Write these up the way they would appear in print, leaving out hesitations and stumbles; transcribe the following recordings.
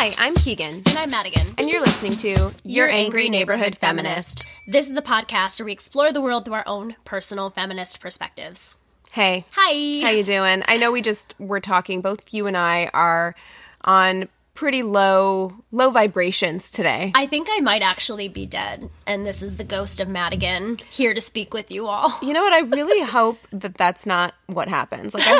Hi, I'm Keegan. And I'm Madigan. And you're listening to Your Angry Neighborhood Feminist. This is a podcast where we explore the world through our own personal feminist perspectives. Hey. Hi. How you doing? I know we're talking, both you and I are on pretty low vibrations today. I think I might actually be dead, and this is the ghost of Madigan here to speak with you all. You know what? I really hope that that's not what happens. Like,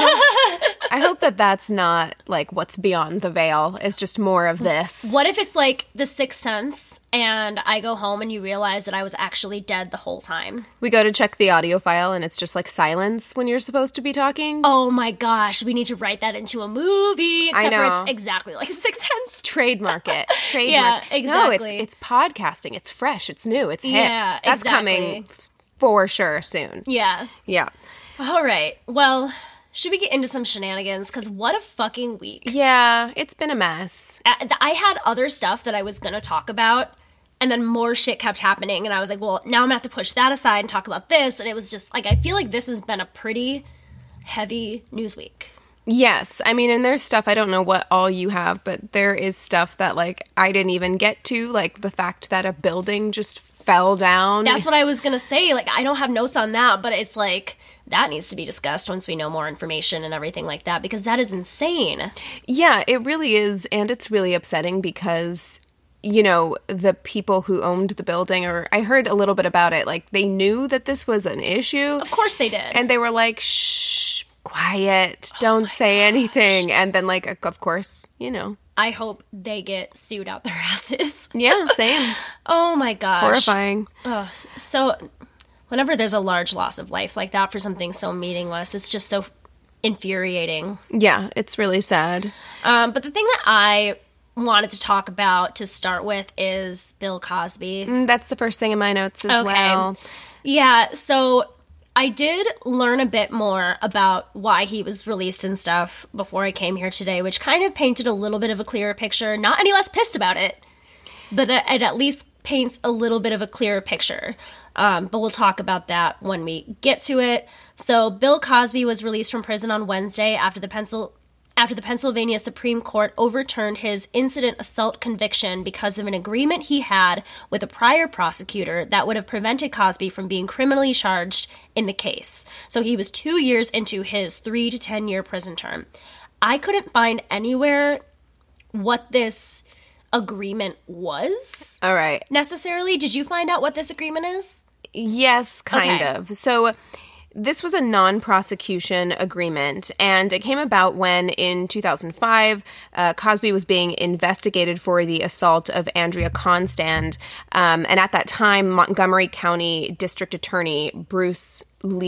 I hope that that's not, like, what's beyond the veil. It's just more of this. What if it's like The Sixth Sense, and I go home and you realize that I was actually dead the whole time? We go to check the audio file, and it's just, like, silence when you're supposed to be talking. Oh my gosh, we need to write that into a movie, except I know. for it's exactly like The Sixth Sense. Trademark it. Yeah, exactly. No, it's podcasting. It's fresh. It's new. It's hip. Yeah, That's exactly. coming for sure soon. Yeah. Yeah. All right. Well, should we get into some shenanigans? Because what a fucking week. Yeah, it's been a mess. I had other stuff that I was going to talk about, and then more shit kept happening, and I was like, well, now I'm going to have to push that aside and talk about this, and it was just, like, I feel like this has been a pretty heavy news week. Yes. I mean, and there's stuff, I don't know what all you have, but there is stuff that, like, I didn't even get to, like the fact that a building just fell down. That's what I was going to say. Like, I don't have notes on that, but it's like, that needs to be discussed once we know more information and everything like that, because that is insane. Yeah, it really is, and it's really upsetting because, you know, the people who owned the building, or I heard a little bit about it, like, they knew that this was an issue. Of course they did. And they were like, shh, quiet, don't say anything. And then, like, of course, you know. I hope they get sued out their asses. Yeah, same. Oh my gosh. Horrifying. Oh, so whenever there's a large loss of life like that for something so meaningless, it's just so infuriating. Yeah, it's really sad. But the thing that I wanted to talk about to start with is Bill Cosby. That's the first thing in my notes as well. Yeah, so I did learn a bit more about why he was released and stuff before I came here today, which kind of painted a little bit of a clearer picture. Not any less pissed about it, but it at least paints a little bit of a clearer picture. But we'll talk about that when we get to it. So Bill Cosby was released from prison on Wednesday after the Pennsylvania Supreme Court overturned his incident assault conviction because of an agreement he had with a prior prosecutor that would have prevented Cosby from being criminally charged in the case. So he was 2 years into his 3 to 10 year prison term. I couldn't find anywhere what this agreement was. All right. Necessarily. Did you find out what this agreement is? Yes, kind of. So this was a non-prosecution agreement, and it came about when, in 2005, Cosby was being investigated for the assault of Andrea Constand, and at that time, Montgomery County District Attorney Bruce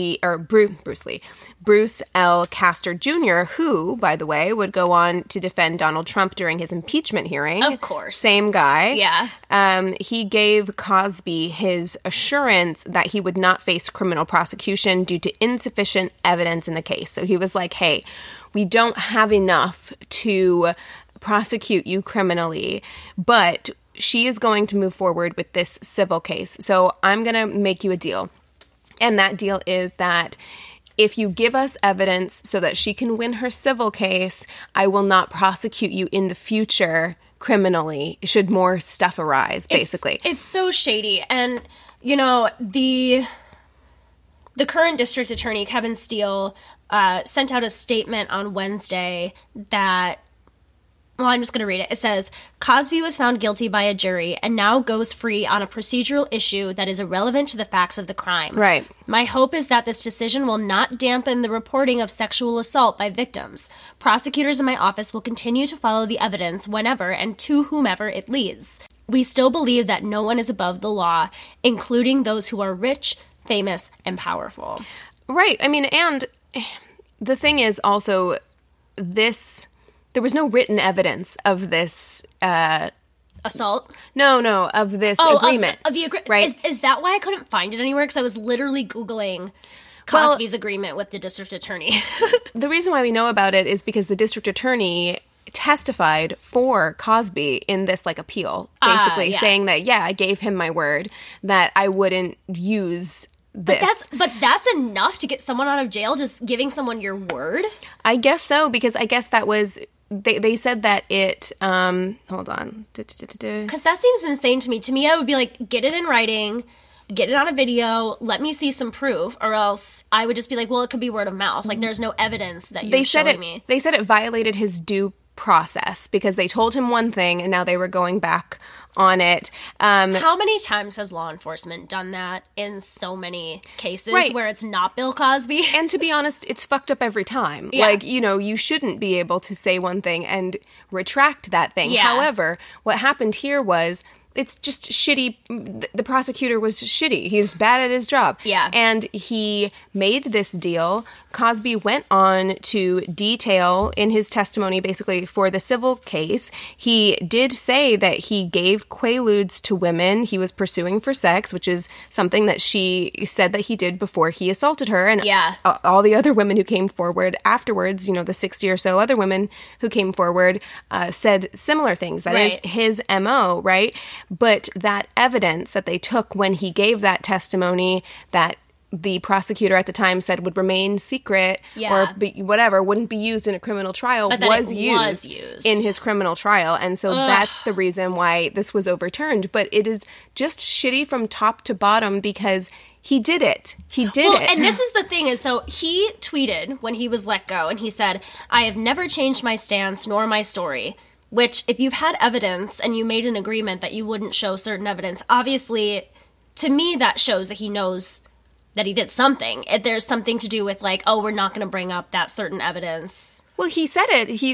L. Castor Jr., who, by the way, would go on to defend Donald Trump during his impeachment hearing. Of course. Same guy. Yeah. He gave Cosby his assurance that he would not face criminal prosecution due to insufficient evidence in the case. So he was like, hey, we don't have enough to prosecute you criminally, but she is going to move forward with this civil case. So I'm going to make you a deal. And that deal is that if you give us evidence so that she can win her civil case, I will not prosecute you in the future criminally should more stuff arise, basically. It's so shady. And, you know, the current district attorney, Kevin Steele, sent out a statement on Wednesday that, well, I'm just going to read it. It says, Cosby was found guilty by a jury and now goes free on a procedural issue that is irrelevant to the facts of the crime. Right. My hope is that this decision will not dampen the reporting of sexual assault by victims. Prosecutors in my office will continue to follow the evidence whenever and to whomever it leads. We still believe that no one is above the law, including those who are rich, famous, and powerful. Right. I mean, and the thing is also this... There was no written evidence of this... Assault? No, of this agreement. Of the agreement. Right? Is that why I couldn't find it anywhere? Because I was literally Googling Cosby's agreement with the district attorney. The reason why we know about it is because the district attorney testified for Cosby in this, like, appeal, basically, saying that, I gave him my word that I wouldn't use this. But that's enough to get someone out of jail, just giving someone your word? I guess so, because I guess that was they said that it, hold on. Because that seems insane to me. To me, I would be like, get it in writing, get it on a video, let me see some proof, or else I would just be like, well, it could be word of mouth. Like, there's no evidence that you're showing me. They said it violated his due process because they told him one thing and now they were going back on it. How many times has law enforcement done that in so many cases where it's not Bill Cosby? And to be honest, it's fucked up every time. Yeah. Like, you shouldn't be able to say one thing and retract that thing. Yeah. However, what happened here was it's just shitty. The prosecutor was shitty. He's bad at his job. Yeah. And he made this deal. Cosby went on to detail in his testimony, basically, for the civil case. He did say that he gave quaaludes to women he was pursuing for sex, which is something that she said that he did before he assaulted her. And all the other women who came forward afterwards, the 60 or so other women who came forward, said similar things. That is his MO, right? But that evidence that they took when he gave that testimony that the prosecutor at the time said would remain secret or whatever, wouldn't be used in a criminal trial, was used in his criminal trial. And so that's the reason why this was overturned. But it is just shitty from top to bottom because he did it. He did it. And this is the thing is, so he tweeted when he was let go and he said, "I have never changed my stance nor my story." Which, if you've had evidence and you made an agreement that you wouldn't show certain evidence, obviously, to me, that shows that he knows that he did something. If there's something to do with, like, oh, we're not going to bring up that certain evidence. Well, he said it. He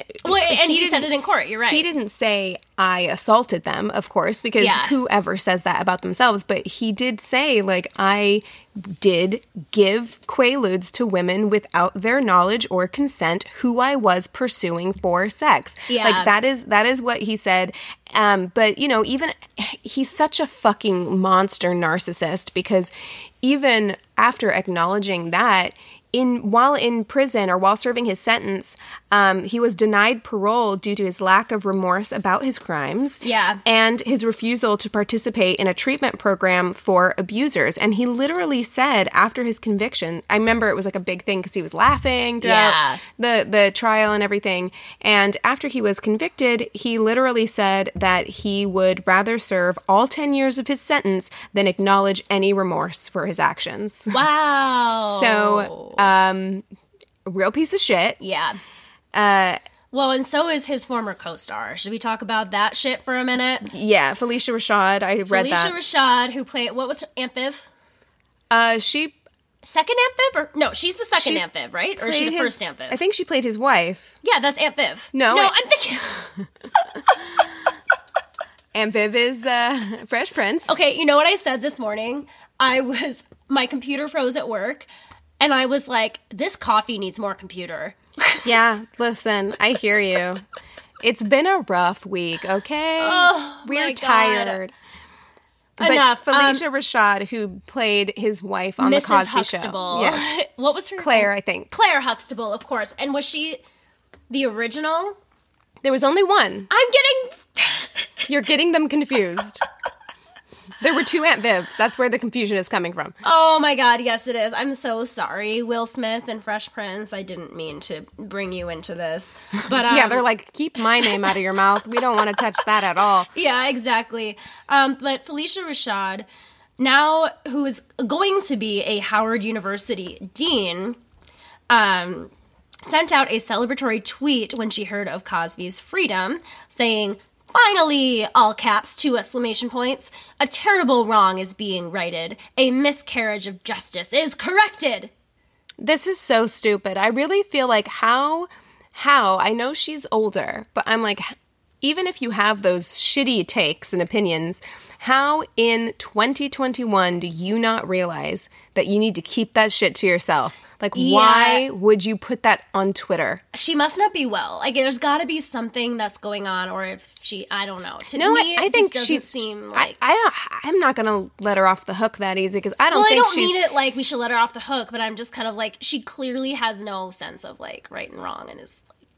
said it in court. You're right. He didn't say, I assaulted them, of course, because whoever says that about themselves. But he did say, like, I did give quaaludes to women without their knowledge or consent who I was pursuing for sex. Yeah. Like, that is what he said. But, even he's such a fucking monster narcissist because even after acknowledging that, while in prison or while serving his sentence, he was denied parole due to his lack of remorse about his crimes. Yeah. And his refusal to participate in a treatment program for abusers. And he literally said after his conviction, I remember it was like a big thing because he was laughing throughout the trial and everything. And after he was convicted, he literally said that he would rather serve all 10 years of his sentence than acknowledge any remorse for his actions. Wow. So, real piece of shit. Yeah. Well, and so is his former co-star. Should we talk about that shit for a minute? Yeah, Phylicia Rashad. I read that. Phylicia Rashad, who played, what was her, Aunt Viv? She... Second Aunt Viv? Or, no, she's the second Aunt Viv, right? Or is she the first Aunt Viv? I think she played his wife. Yeah, that's Aunt Viv. No, I'm thinking... Aunt Viv is Fresh Prince. Okay, you know what I said this morning? My computer froze at work, and I was like, this coffee needs more computer. Yeah, listen, I hear you. It's been a rough week, okay? Oh, we're tired. But enough. Phylicia Rashad, who played his wife on Mrs. The Cosby Huxtable. Show. Yeah. What was her Claire, name? I think. Claire Huxtable, of course. And was she the original? There was only one. I'm getting... You're getting them confused. There were two Aunt Vivs. That's where the confusion is coming from. Oh my god, yes it is. I'm so sorry, Will Smith and Fresh Prince. I didn't mean to bring you into this. But yeah, they're like, keep my name out of your mouth. We don't want to touch that at all. Yeah, exactly. But Phylicia Rashad, now who is going to be a Howard University dean, sent out a celebratory tweet when she heard of Cosby's freedom, saying, "Finally, all caps, 2 exclamation points, a terrible wrong is being righted. A miscarriage of justice is corrected." This is so stupid. I really feel like how, I know she's older, but I'm like, even if you have those shitty takes and opinions, how in 2021 do you not realize that you need to keep that shit to yourself? Like, why would you put that on Twitter? She must not be well. Like, there's got to be something that's going on, or if she, I don't know. To me, I think just doesn't seem like... I'm not going to let her off the hook that easy, because I don't think she's... I don't mean it like we should let her off the hook, but I'm just kind of like, she clearly has no sense of, like, right and wrong, and is like,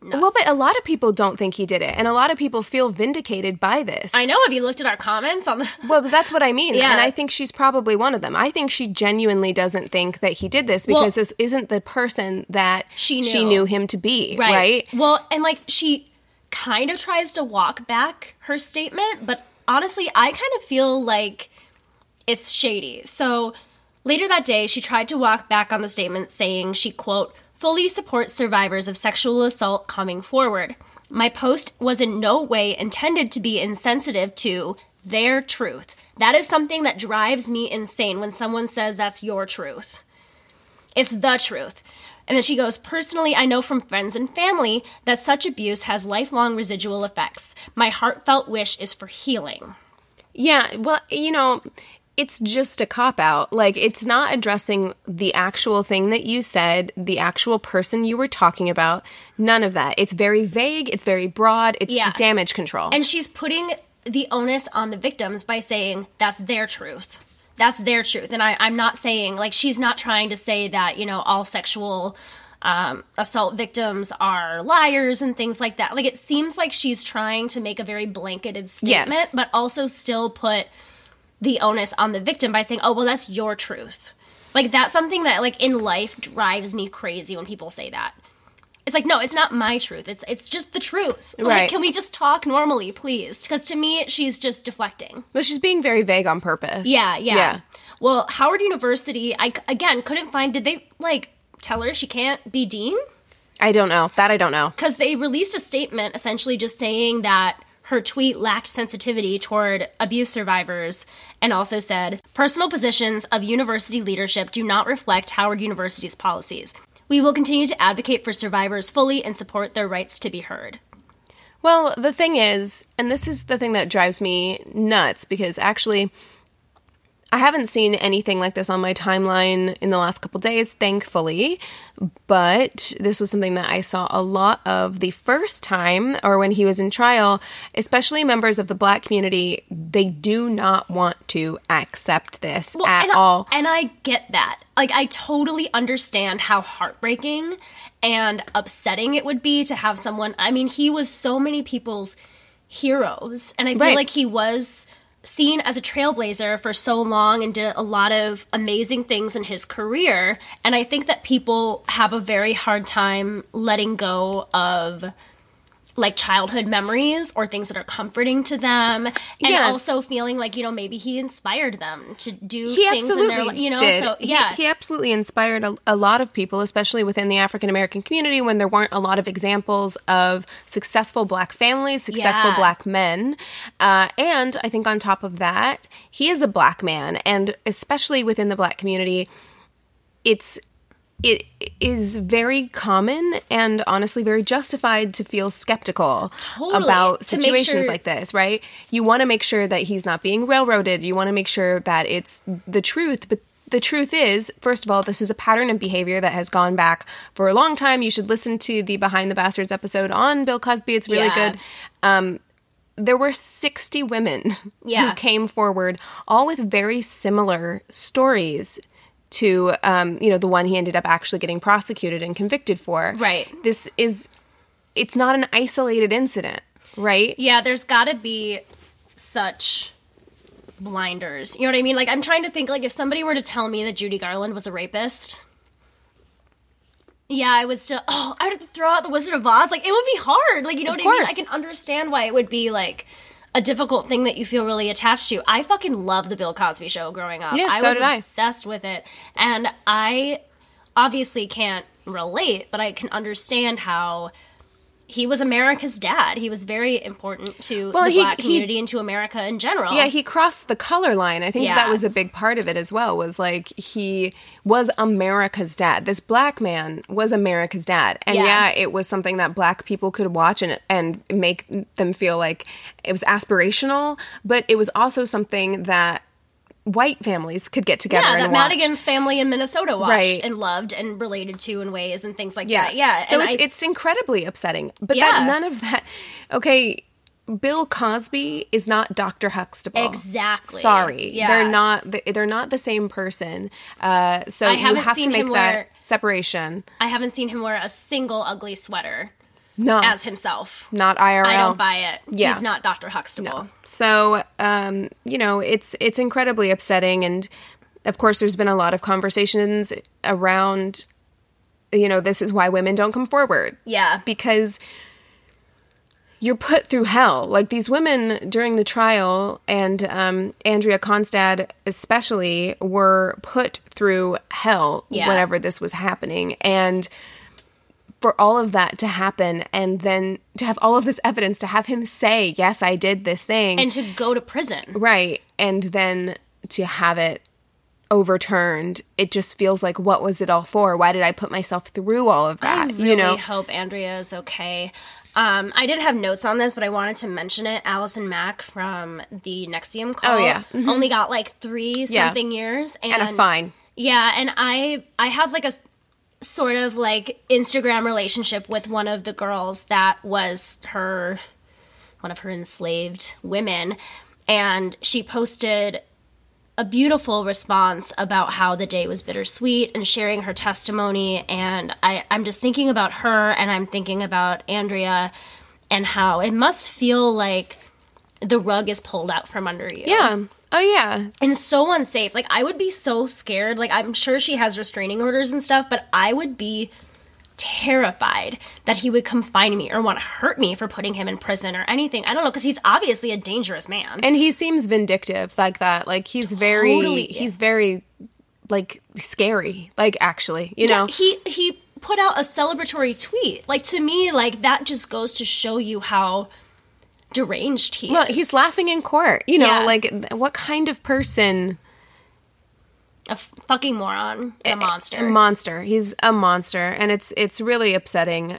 nuts. Well, but a lot of people don't think he did it, and a lot of people feel vindicated by this. I know. Have you looked at our comments on the... Well, but that's what I mean. Yeah. And I think she's probably one of them. I think she genuinely doesn't think that he did this because this isn't the person that she knew him to be, right? Well, and like she kind of tries to walk back her statement, but honestly, I kind of feel like it's shady. So later that day, she tried to walk back on the statement saying she, quote, fully supports survivors of sexual assault coming forward. My post was in no way intended to be insensitive to their truth. That is something that drives me insane when someone says that's your truth. It's the truth. And then she goes, personally, I know from friends and family that such abuse has lifelong residual effects. My heartfelt wish is for healing. Yeah, well, you know, it's just a cop-out. Like, it's not addressing the actual thing that you said, the actual person you were talking about. None of that. It's very vague. It's very broad. It's damage control. And she's putting the onus on the victims by saying that's their truth. That's their truth. And I'm not saying, like, she's not trying to say that, you know, all sexual assault victims are liars and things like that. Like, it seems like she's trying to make a very blanketed statement, but also still put the onus on the victim by saying, oh, well, that's your truth. Like, that's something that, like, in life drives me crazy when people say that. It's like, no, it's not my truth. It's just the truth. Like, right. Can we just talk normally, please? Because to me, she's just deflecting. Well, she's being very vague on purpose. Yeah. Well, Howard University, I, again, couldn't find, did they, like, tell her she can't be dean? I don't know. That I don't know. Because they released a statement essentially just saying that her tweet lacked sensitivity toward abuse survivors and also said, personal positions of university leadership do not reflect Howard University's policies. We will continue to advocate for survivors fully and support their rights to be heard. Well, the thing is, and this is the thing that drives me nuts, because actually I haven't seen anything like this on my timeline in the last couple days, thankfully, but this was something that I saw a lot of the first time, or when he was in trial, especially members of the Black community. They do not want to accept this at all. And I get that. Like, I totally understand how heartbreaking and upsetting it would be to have someone, I mean, he was so many people's heroes, and I feel like he was seen as a trailblazer for so long and did a lot of amazing things in his career. And I think that people have a very hard time letting go of, like, childhood memories or things that are comforting to them. And also feeling like, you know, maybe he inspired them to do things in their life, you know? Did. So, yeah. He absolutely inspired a lot of people, especially within the African-American community, when there weren't a lot of examples of successful Black families, successful Black men. And I think on top of that, he is a Black man. And especially within the Black community, it is very common and honestly very justified to feel skeptical about situations like this, right? You want to make sure that he's not being railroaded. You want to make sure that it's the truth. But the truth is, first of all, this is a pattern of behavior that has gone back for a long time. You should listen to the Behind the Bastards episode on Bill Cosby. It's really good. There were 60 women who came forward, all with very similar stories to, the one he ended up actually getting prosecuted and convicted for. Right. It's not an isolated incident, right? Yeah, there's gotta be such blinders. You know what I mean? Like, I'm trying to think, like, if somebody were to tell me that Judy Garland was a rapist, I would still, I would have to throw out The Wizard of Oz. Like, it would be hard. Like, you know what I mean? I can understand why it would be, like, a difficult thing that you feel really attached to. I fucking loved the Bill Cosby Show growing up. Yeah, I was obsessed with it. And I obviously can't relate, but I can understand how he was America's dad. He was very important to the Black community and to America in general. Yeah, he crossed the color line. I think that was a big part of it as well, was like he was America's dad. This Black man was America's dad. And it was something that Black people could watch and make them feel like it was aspirational, but it was also something that white families could get together and watch. Yeah, that Madigan's family in Minnesota watched and loved and related to in ways and things like that. Yeah. So it's incredibly upsetting. But none of that... Okay, Bill Cosby is not Dr. Huxtable. Exactly. Sorry. Yeah. They're not the same person. So you have to make that separation. I haven't seen him wear a single ugly sweater No. as himself. Not IRL. I don't buy it. Yeah. He's not Dr. Huxtable. No. So, it's incredibly upsetting. And, of course, there's been a lot of conversations around, this is why women don't come forward. Yeah. Because you're put through hell. Like, these women during the trial, and Andrea Constad especially, were put through hell whenever this was happening. And for all of that to happen, and then to have all of this evidence, to have him say, yes, I did this thing. And to go to prison. Right. And then to have it overturned, it just feels like, what was it all for? Why did I put myself through all of that? I really hope Andrea is okay. I didn't have notes on this, but I wanted to mention it. Allison Mack from the NXIVM call only got like 3-something years. And a fine. Yeah, and I have like a sort of like Instagram relationship with one of the girls that was one of her enslaved women. And she posted a beautiful response about how the day was bittersweet and sharing her testimony. And I'm just thinking about her, and I'm thinking about Andrea and how it must feel like the rug is pulled out from under you. Yeah. Oh, yeah. And so unsafe. Like, I would be so scared. Like, I'm sure she has restraining orders and stuff, but I would be terrified that he would come find me or want to hurt me for putting him in prison or anything. I don't know, because he's obviously a dangerous man. And he seems vindictive like that. Like, he's very, like, scary. Like, actually, know? He put out a celebratory tweet. Like, to me, like, that just goes to show you how deranged he is. He's laughing in court. Like, what kind of person... A fucking moron. A monster. A monster. He's a monster. And it's really upsetting.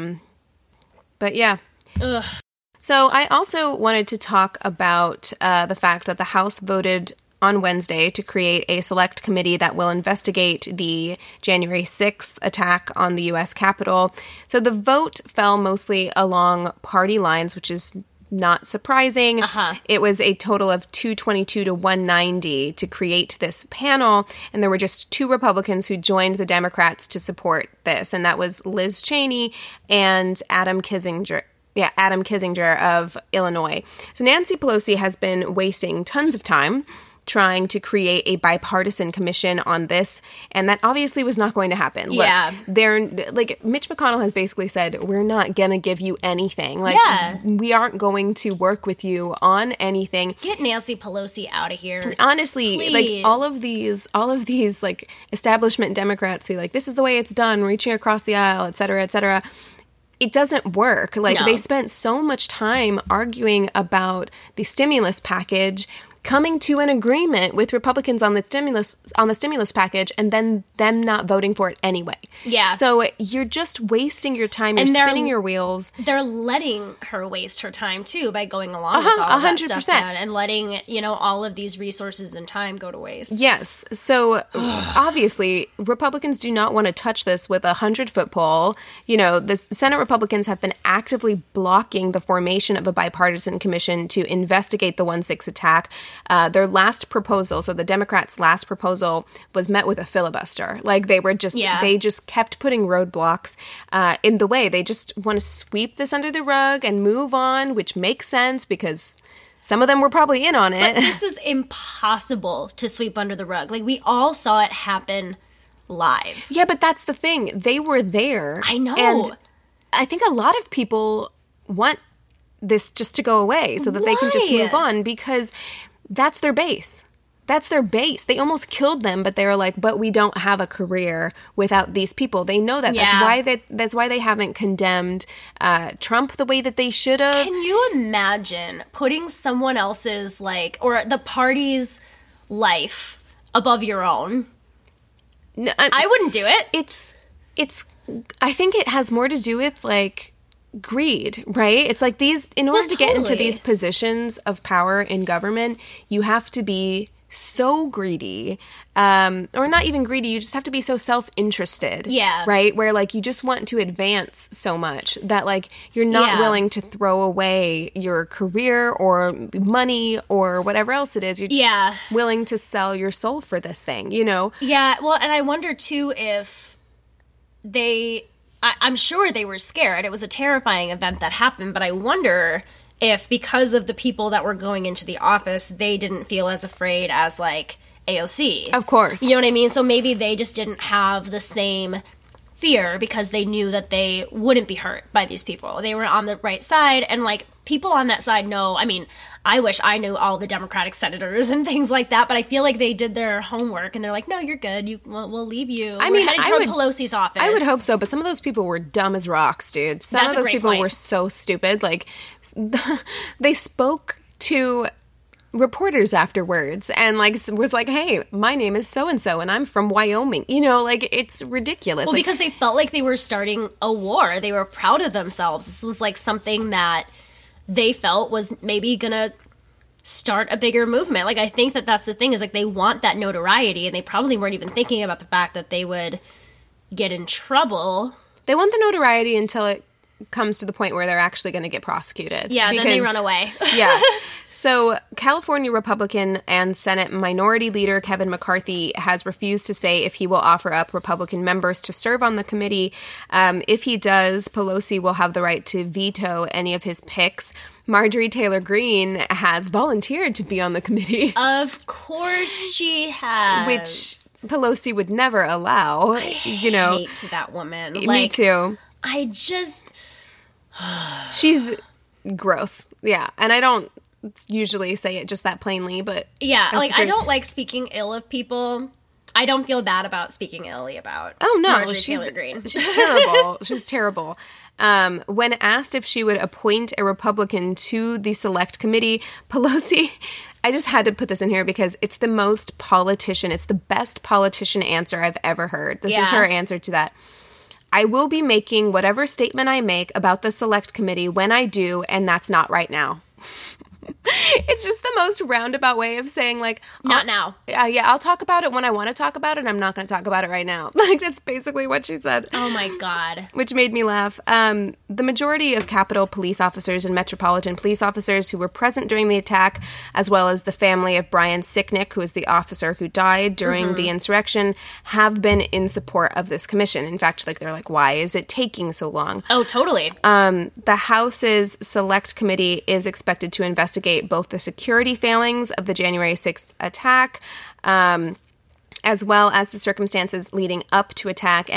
But yeah. Ugh. So I also wanted to talk about the fact that the House voted on Wednesday to create a select committee that will investigate the January 6th attack on the U.S. Capitol. So the vote fell mostly along party lines, which is not surprising. It was a total of 222 to 190 to create this panel, and there were just 2 Republicans who joined the Democrats to support this, and that was Liz Cheney and Adam Kinzinger of Illinois. So Nancy Pelosi has been wasting tons of time trying to create a bipartisan commission on this, and that obviously was not going to happen. Yeah. Look, Mitch McConnell has basically said, we're not going to give you anything. Like, we aren't going to work with you on anything. Get Nancy Pelosi out of here. Honestly, please. Like, all of these, like, establishment Democrats who, like, this is the way it's done, reaching across the aisle, et cetera, it doesn't work. Like, They spent so much time arguing about the stimulus package, coming to an agreement with Republicans on the stimulus package, and then them not voting for it anyway. Yeah. So you're just wasting your time. You're spinning your wheels. They're letting her waste her time too by going along with all that stuff and letting all of these resources and time go to waste. Yes. So obviously Republicans do not want to touch this with a 100-foot pole. The Senate Republicans have been actively blocking the formation of a bipartisan commission to investigate the 1/6 attack. Their last proposal, so the Democrats' last proposal, was met with a filibuster. Like, they just kept putting roadblocks in the way. They just want to sweep this under the rug and move on, which makes sense because some of them were probably in on it. But this is impossible to sweep under the rug. Like, we all saw it happen live. Yeah, but that's the thing. They were there. I know. And I think a lot of people want this just to go away so that they can just move on, because that's their base. That's their base. They almost killed them, but they were like, but we don't have a career without these people. They know that. Yeah. That's why they haven't condemned Trump the way that they should have. Can you imagine putting someone else's, or the party's life above your own? No, I wouldn't do it. I think it has more to do with, greed, right? It's like in order to get into these positions of power in government, you have to be so greedy, or not even greedy, you just have to be so self-interested. Yeah. Right? Where, you just want to advance so much that, you're not willing to throw away your career or money or whatever else it is. You're just willing to sell your soul for this thing, Yeah, well, and I wonder, too, if I'm sure they were scared. It was a terrifying event that happened, but I wonder if because of the people that were going into the office, they didn't feel as afraid as, like, AOC. Of course. You know what I mean? So maybe they just didn't have the same fear because they knew that they wouldn't be hurt by these people. They were on the right side, and, like, people on that side know. I mean, I wish I knew all the Democratic senators and things like that, but I feel like they did their homework, and they're like, no, you're good. We'll leave you. I mean, we're heading toward Pelosi's office. I would hope so, but some of those people were dumb as rocks, dude. Some of those people were so stupid. Like, they spoke to reporters afterwards and, like, was like, hey, my name is so-and-so and I'm from Wyoming. You know, like, it's ridiculous. Well, like, because they felt like they were starting a war. They were proud of themselves. This was, like, something that they felt was maybe gonna start a bigger movement. Like, I think that that's the thing, is, like, they want that notoriety, and they probably weren't even thinking about the fact that they would get in trouble. They want the notoriety until it comes to the point where they're actually going to get prosecuted. Yeah, then they run away. Yeah. So California Republican and Senate Minority Leader Kevin McCarthy has refused to say if he will offer up Republican members to serve on the committee. If he does, Pelosi will have the right to veto any of his picks. Marjorie Taylor Greene has volunteered to be on the committee. Of course she has. Which Pelosi would never allow. I hate that woman. Me too. I just... She's gross. Yeah. And I don't usually say it just that plainly, but... Yeah, like, I don't like speaking ill of people. I don't feel bad about speaking illy about Marjorie Taylor Greene. She's terrible. She's terrible. When asked if she would appoint a Republican to the select committee, Pelosi... I just had to put this in here because it's the best politician answer I've ever heard. This is her answer to that. I will be making whatever statement I make about the select committee when I do, and that's not right now. It's just the most roundabout way of saying, like... Not now. Yeah, I'll talk about it when I want to talk about it. I'm not going to talk about it right now. Like, that's basically what she said. Oh, my God. Which made me laugh. The majority of Capitol police officers and Metropolitan police officers who were present during the attack, as well as the family of Brian Sicknick, who is the officer who died during the insurrection, have been in support of this commission. In fact, like, they're like, why is it taking so long? Oh, totally. The House's Select Committee is expected to investigate both the security failings of the January 6th attack, as well as the circumstances leading up to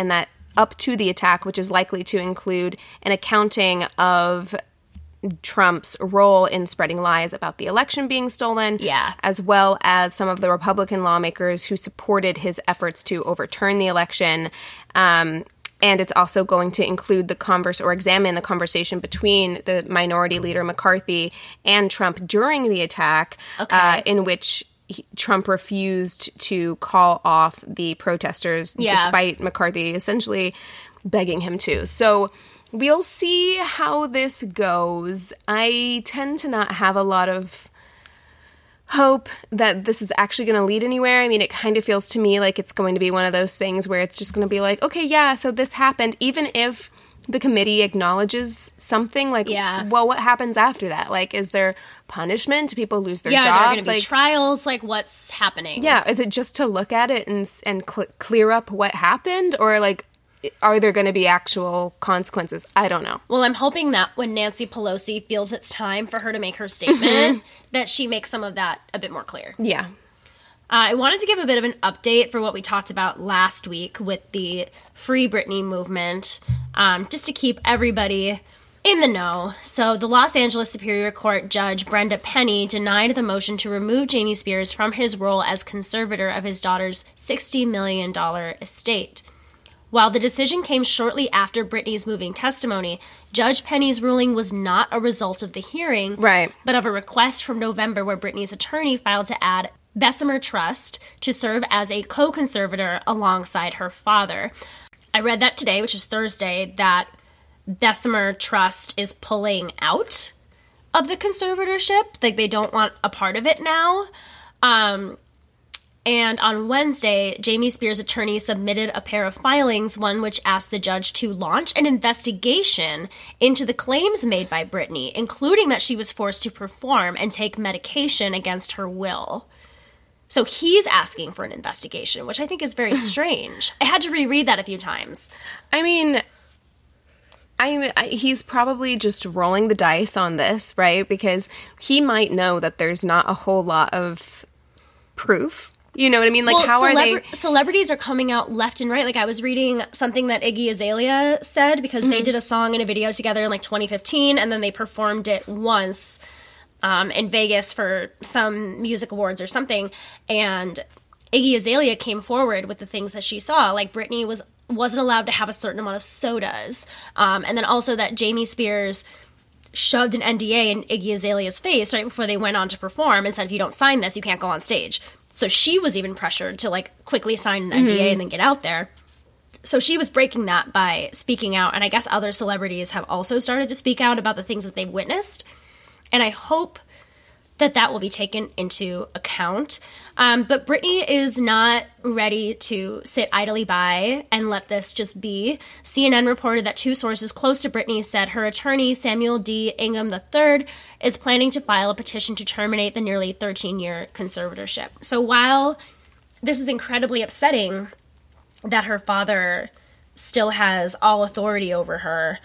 the attack, which is likely to include an accounting of Trump's role in spreading lies about the election being stolen, as well as some of the Republican lawmakers who supported his efforts to overturn the election. And it's also going to include examine the conversation between the Minority Leader McCarthy and Trump during the attack, in which Trump refused to call off the protesters, despite McCarthy essentially begging him to. So we'll see how this goes. I tend to not have a lot of hope that this is actually going to lead anywhere. I mean, it kind of feels to me like it's going to be one of those things where it's just going to be like, okay, yeah, so this happened, even if the committee acknowledges something, like, well, what happens after that? Like, is there punishment? Do people lose their jobs? Yeah, there are going to be trials? Like, what's happening? Yeah, is it just to look at it and clear up what happened? Or, like, are there going to be actual consequences? I don't know. Well, I'm hoping that when Nancy Pelosi feels it's time for her to make her statement, that she makes some of that a bit more clear. Yeah. I wanted to give a bit of an update for what we talked about last week with the Free Britney movement, just to keep everybody in the know. So the Los Angeles Superior Court Judge Brenda Penny denied the motion to remove Jamie Spears from his role as conservator of his daughter's $60 million estate. While the decision came shortly after Britney's moving testimony, Judge Penny's ruling was not a result of the hearing, but of a request from November where Britney's attorney filed to add Bessemer Trust to serve as a co-conservator alongside her father. I read that today, which is Thursday, that Bessemer Trust is pulling out of the conservatorship. Like, they don't want a part of it now. And on Wednesday, Jamie Spears' attorney submitted a pair of filings, one which asked the judge to launch an investigation into the claims made by Britney, including that she was forced to perform and take medication against her will. So he's asking for an investigation, which I think is very strange. I had to reread that a few times. I mean, He's probably just rolling the dice on this, right? Because he might know that there's not a whole lot of proof. You know what I mean? Like, well, how are they? Celebrities are coming out left and right. Like, I was reading something that Iggy Azalea said, because they did a song and a video together in, like, 2015, and then they performed it once in Vegas for some music awards or something, and Iggy Azalea came forward with the things that she saw. Like, Britney wasn't allowed to have a certain amount of sodas, and then also that Jamie Spears shoved an NDA in Iggy Azalea's face right before they went on to perform and said, if you don't sign this, you can't go on stage. So she was even pressured to, like, quickly sign an NDA and then get out there. So she was breaking that by speaking out, and I guess other celebrities have also started to speak out about the things that they've witnessed. And I hope that will be taken into account. But Britney is not ready to sit idly by and let this just be. CNN reported that 2 sources close to Britney said her attorney, Samuel D. Ingham III, is planning to file a petition to terminate the nearly 13-year conservatorship. So while this is incredibly upsetting that her father still has all authority over her,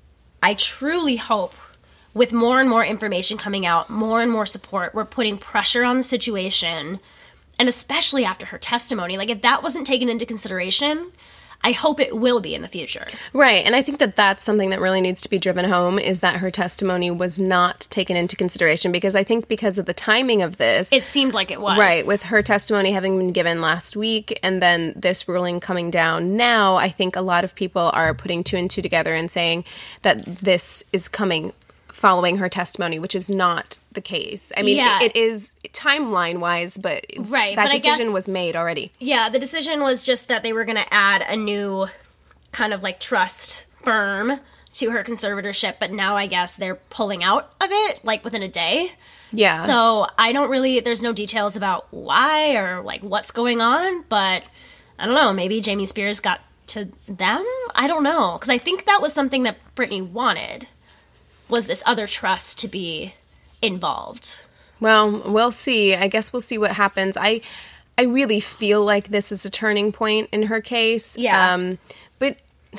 I truly hope, with more and more information coming out, more and more support, we're putting pressure on the situation, and especially after her testimony. Like, if that wasn't taken into consideration, I hope it will be in the future. Right, and I think that that's something that really needs to be driven home, is that her testimony was not taken into consideration, because I think because of the timing of this... It seemed like it was. Right, with her testimony having been given last week, and then this ruling coming down now, I think a lot of people are putting 2 and 2 together and saying that this is coming following her testimony, which is not the case. I mean, it is timeline-wise, but right, that but decision was made already. Yeah, the decision was just that they were going to add a new kind of, like, trust firm to her conservatorship, but now I guess they're pulling out of it, like, within a day. Yeah. So I don't really, there's no details about why or, like, what's going on, but I don't know, maybe Jamie Spears got to them? I don't know, because I think that was something that Britney wanted, was this other trust to be involved. Well, we'll see. I guess we'll see what happens. I really feel like this is a turning point in her case. Yeah. But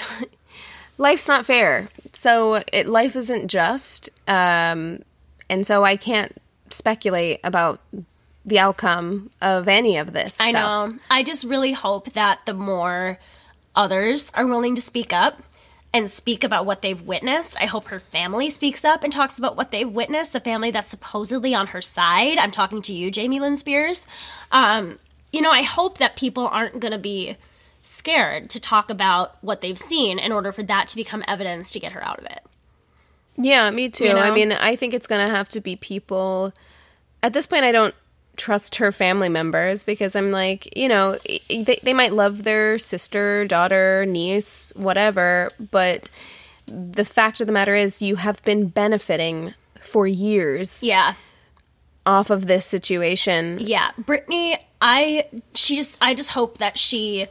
life's not fair. So life isn't just. And so I can't speculate about the outcome of any of this stuff. I know. I just really hope that the more others are willing to speak up and speak about what they've witnessed. I hope her family speaks up and talks about what they've witnessed, the family that's supposedly on her side. I'm talking to you, Jamie Lynn Spears. I hope that people aren't going to be scared to talk about what they've seen in order for that to become evidence to get her out of it. Yeah, me too. You know? I mean, I think it's going to have to be people... At this point, I don't trust her family members, because I'm like, they might love their sister, daughter, niece, whatever, but the fact of the matter is you have been benefiting for years off of this situation. Yeah. Britney, I just hope that she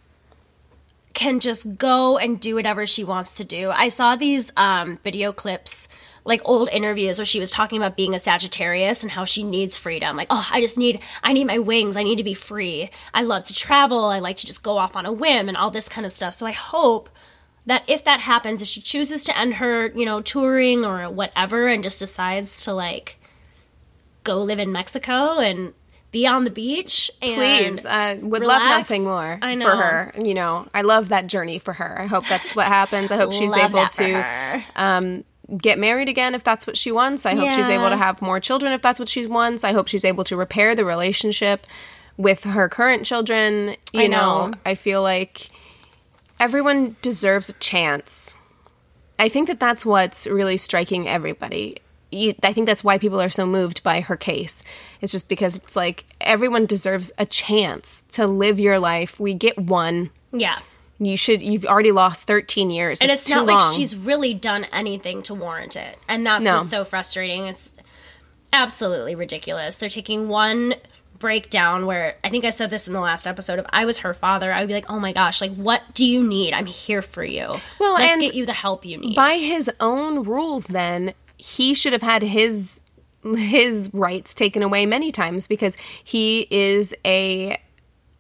can just go and do whatever she wants to do. I saw these video clips, like old interviews where she was talking about being a Sagittarius and how she needs freedom. Like, I need my wings. I need to be free. I love to travel. I like to just go off on a whim and all this kind of stuff. So I hope that if that happens, if she chooses to end her, touring or whatever and just decides to, like, go live in Mexico and be on the beach and please, would relax. Love nothing more for her. I love that journey for her. I hope that's what happens. I hope she's able to get married again if that's what she wants. I hope she's able to have more children if that's what she wants. I hope she's able to repair the relationship with her current children. I feel like everyone deserves a chance. I think that that's what's really striking everybody. I think that's why people are so moved by her case. It's just because it's like everyone deserves a chance to live your life. We get one. Yeah. You've already lost 13 years. And it's too not long. like she's really done anything to warrant it. And that's what's so frustrating. It's absolutely ridiculous. They're taking one breakdown where, I think I said this in the last episode, if I was her father, I would be like, oh my gosh, like, what do you need? I'm here for you. Well, let's get you the help you need. By his own rules then, he should have had his rights taken away many times, because he is a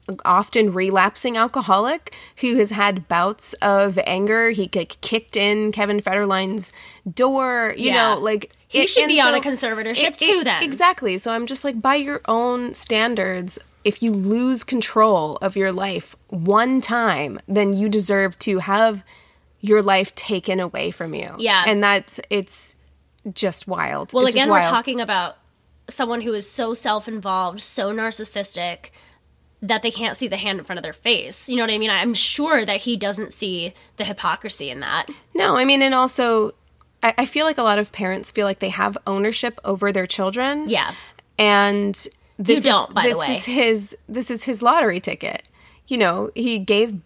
often relapsing alcoholic who has had bouts of anger. He kicked in Kevin Federline's door, you know, like... He should be on a conservatorship too then. Exactly. So I'm just like, by your own standards, if you lose control of your life one time, then you deserve to have your life taken away from you. Yeah. And it's just wild. Well, it's again, we're talking about someone who is so self-involved, so narcissistic, that they can't see the hand in front of their face. You know what I mean? I'm sure that he doesn't see the hypocrisy in that. No, I mean, and also... I feel like a lot of parents feel like they have ownership over their children. Yeah. And this is his lottery ticket. You know, he birthed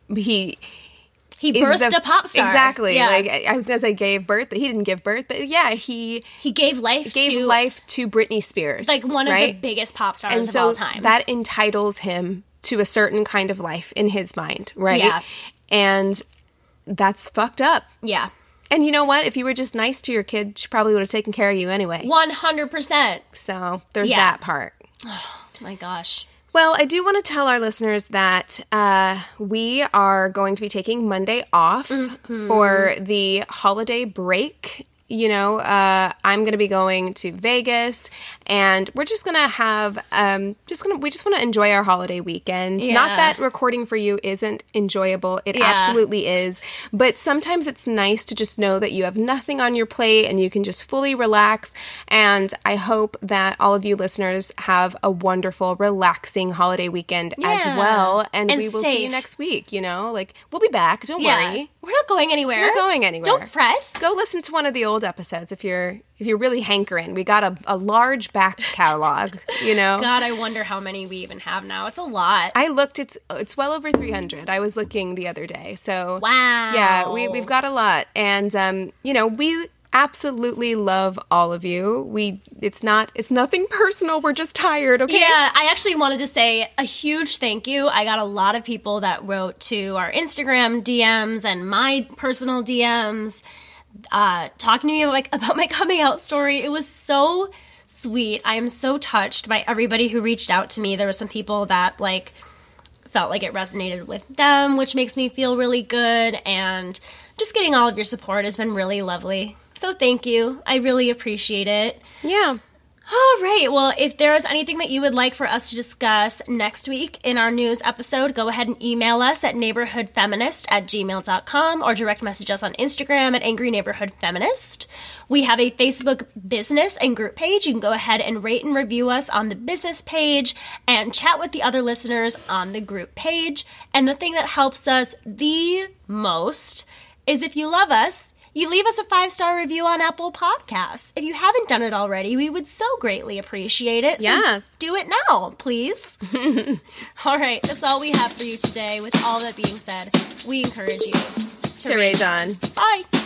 a pop star. Exactly. Yeah. Like I was going to say gave birth, but he didn't give birth, but yeah, he gave life to Britney Spears. Like one of the biggest pop stars of all time. That entitles him to a certain kind of life in his mind, right? Yeah. And that's fucked up. Yeah. And you know what? If you were just nice to your kid, she probably would have taken care of you anyway. 100%. So there's that part. Oh, my gosh. Well, I do want to tell our listeners that we are going to be taking Monday off for the holiday break. You know, I'm going to be going to Vegas, and we're just going to have, we just want to enjoy our holiday weekend. Yeah. Not that recording for you isn't enjoyable. It absolutely is. But sometimes it's nice to just know that you have nothing on your plate and you can just fully relax. And I hope that all of you listeners have a wonderful, relaxing holiday weekend as well. And we will see you next week, you know? Like, we'll be back. Don't worry. We're not going anywhere. We're not going anywhere. Don't fret. Go listen to one of the old episodes if you're really hankering. We got a large back catalog, you know. God, I wonder how many we even have now. It's a lot. I looked. It's well over 300. I was looking the other day. So wow. Yeah, we've got a lot, and you know, we absolutely love all of you. It's nothing personal. We're just tired, okay? Yeah, I actually wanted to say a huge thank you. I got a lot of people that wrote to our Instagram DMs and my personal DMs talking to me about my coming out story. It was so sweet. I am so touched by everybody who reached out to me. There were some people that felt like it resonated with them, which makes me feel really good, and just getting all of your support has been really lovely. So thank you. I really appreciate it. Yeah. All right. Well, if there is anything that you would like for us to discuss next week in our news episode, go ahead and email us at neighborhoodfeminist@gmail.com or direct message us on Instagram at Angry Neighborhood Feminist. We have a Facebook business and group page. You can go ahead and rate and review us on the business page and chat with the other listeners on the group page. And the thing that helps us the most is if you love us, you leave us a 5-star review on Apple Podcasts. If you haven't done it already, we would so greatly appreciate it. Yes. So do it now, please. All right, that's all we have for you today. With all that being said, we encourage you to rage on. Bye.